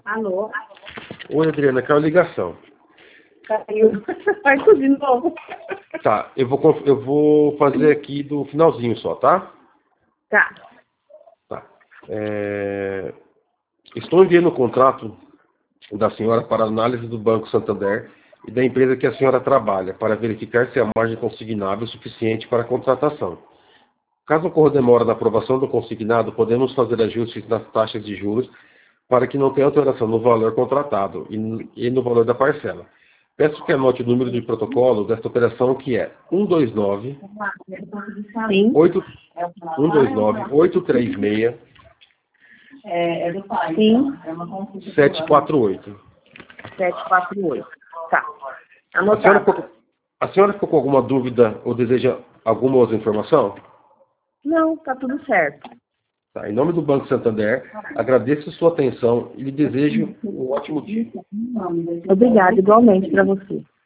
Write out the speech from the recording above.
Alô? Oi, Adriana, quero ligação. Caiu. Faz tudo de novo. Tá, eu vou fazer aqui do finalzinho só, tá? Tá. Tá. Estou enviando o contrato da senhora para análise do Banco Santander e da empresa que a senhora trabalha, para verificar se a margem consignável é suficiente para a contratação. Caso ocorra demora na aprovação do consignado, podemos fazer ajustes nas taxas de juros para que não tenha alteração no valor contratado e no valor da parcela. Peço que anote o número de protocolo desta operação, que é 129 Sim. 836 Sim. 748. 748. Tá. A Anotado. senhora ficou com alguma dúvida ou deseja alguma outra informação? Não, tá tudo certo. Tá, em nome do Banco Santander, agradeço sua atenção e lhe desejo um ótimo dia. Obrigada, igualmente para você.